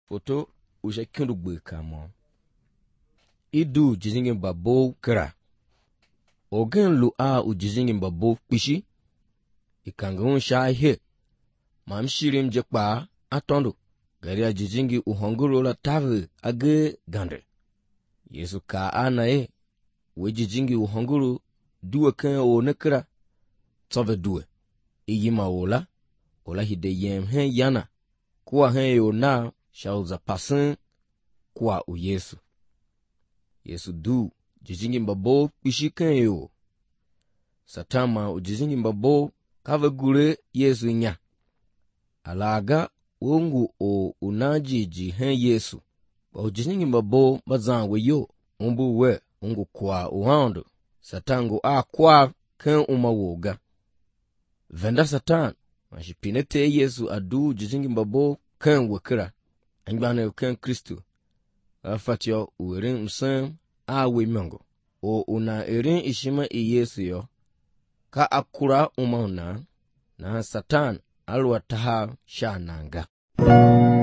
Foto uje kindu gbe kamo. Idu jizingin babo kira. Ogen lu a u jizingin babo pishi. Ikangun sha he. Mamshirim jekpa atondo. Garia jijingi uhonguru la tavi age gandre. Yesu ka anae. We jijingi uhonguru duwe ken o nekira. Tove duwe. Iyima ola hide yem hen yana. Kuwa hen yo na shauza pasen kwa u Yesu. Yesu du jijingi mbabo pishi ken yo. Satama u jijingi mbabo kave gure Yesu nya. Alaga ungu o unajiji hen Yesu. Ba u jijingi mbabo bazangwe yo. Umbu we ungu kwa uhondo. Satangu kwa ken umawoga. Venda Satan. Mashipinete Yesu adu jijingi mbabo ken wekira. Angbane ken Kristo. Afatio uwerin msem awe miongo. O una erin ishima Yesu yo. Ka akura umauna. Na Satan alwa taha sha nanga.